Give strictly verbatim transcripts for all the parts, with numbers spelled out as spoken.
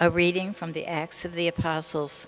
A reading from the Acts of the Apostles.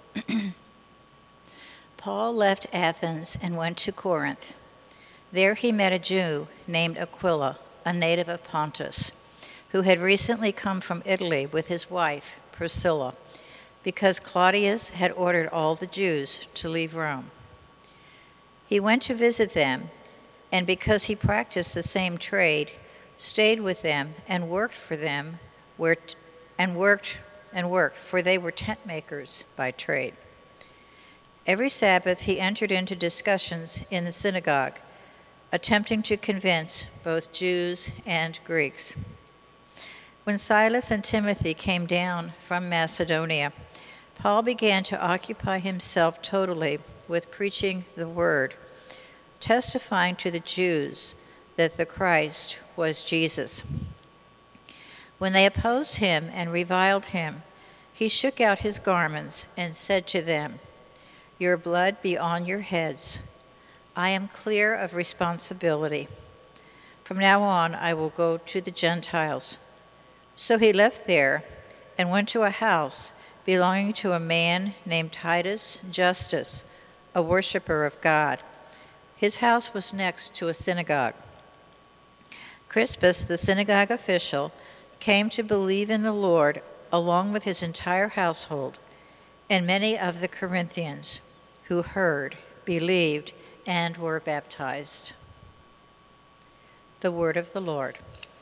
Paul left Athens and went to Corinth. There he met a Jew named Aquila, a native of Pontus, who had recently come from Italy with his wife, Priscilla, because Claudius had ordered all the Jews to leave Rome. He went to visit them, and because he practiced the same trade, stayed with them and worked for them, where t- and worked and worked, for they were tent makers by trade. Every Sabbath he entered into discussions in the synagogue, attempting to convince both Jews and Greeks. When Silas and Timothy came down from Macedonia, Paul began to occupy himself totally with preaching the word, testifying to the Jews that the Christ was Jesus. When they opposed him and reviled him, he shook out his garments and said to them, "Your blood be on your heads. I am clear of responsibility. From now on I will go to the Gentiles." So he left there and went to a house belonging to a man named Titus Justus, a worshiper of God. His house was next to a synagogue. Crispus, the synagogue official, came to believe in the Lord along with his entire household, and many of the Corinthians who heard believed and were baptized. The word of the Lord.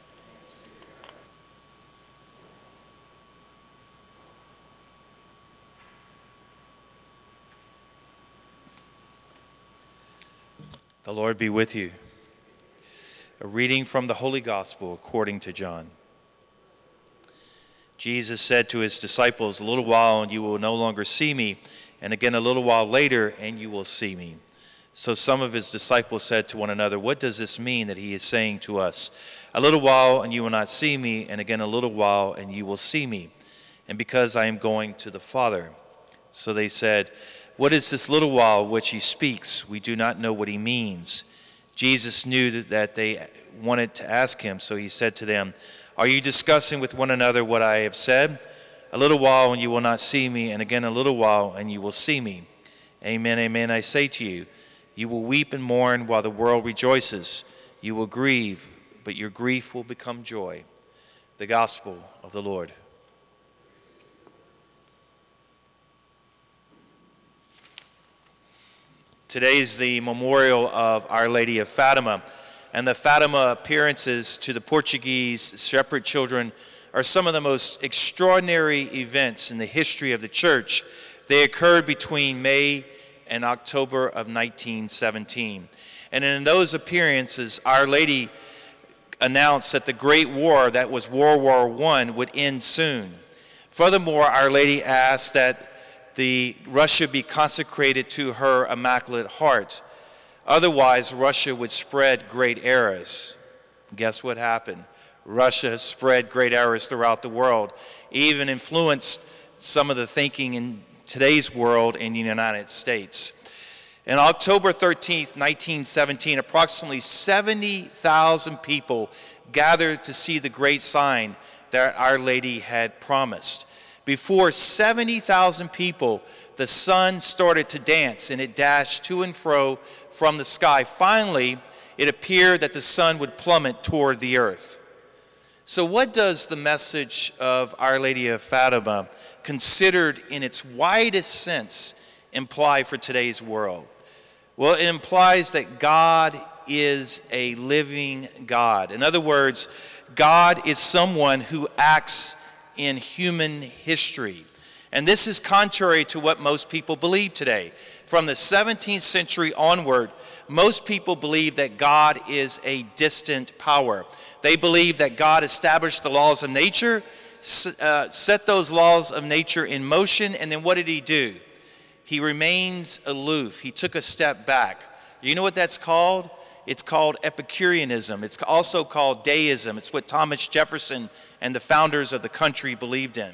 The Lord be with you. A reading from the Holy Gospel according to John. Jesus said to his disciples, "A little while and you will no longer see me, and again a little while later and you will see me." So some of his disciples said to one another, "What does this mean that he is saying to us? A little while and you will not see me, and again a little while and you will see me, and because I am going to the Father." So they said, "What is this little while which he speaks? We do not know what he means." Jesus knew that they wanted to ask him, so he said to them, "Are you discussing with one another what I have said? A little while and you will not see me, and again a little while and you will see me. Amen, amen, I say to you, you will weep and mourn while the world rejoices. You will grieve, but your grief will become joy." The Gospel of the Lord. Today is the memorial of Our Lady of Fatima, and the Fatima appearances to the Portuguese shepherd children are some of the most extraordinary events in the history of the church. They occurred between May and October of nineteen seventeen. And in those appearances, Our Lady announced that the Great War, that was World War One, would end soon. Furthermore, Our Lady asked that the Russia be consecrated to her Immaculate Heart. Otherwise, Russia would spread great errors. Guess what happened? Russia spread great errors throughout the world, even influenced some of the thinking in today's world in the United States. On October thirteenth, nineteen seventeen, approximately seventy thousand people gathered to see the great sign that Our Lady had promised. Before seventy thousand people, the sun started to dance and it dashed to and fro from the sky. Finally, it appeared that the sun would plummet toward the earth. So what does the message of Our Lady of Fatima, considered in its widest sense, imply for today's world? Well, it implies that God is a living God. In other words, God is someone who acts in human history. And this is contrary to what most people believe today. From the seventeenth century onward, most people believe that God is a distant power. They believe that God established the laws of nature, uh, set those laws of nature in motion, and then what did he do? He remains aloof. He took a step back. You know what that's called? It's called Epicureanism. It's also called deism. It's what Thomas Jefferson and the founders of the country believed in.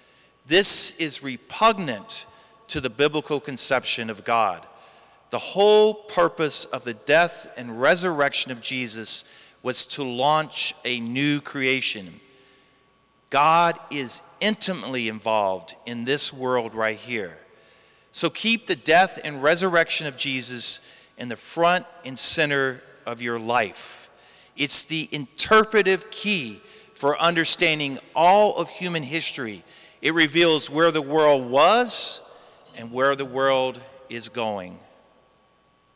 This is repugnant to the biblical conception of God. The whole purpose of the death and resurrection of Jesus was to launch a new creation. God is intimately involved in this world right here. So keep the death and resurrection of Jesus in the front and center of your life. It's the interpretive key for understanding all of human history. It reveals where the world was and where the world is going.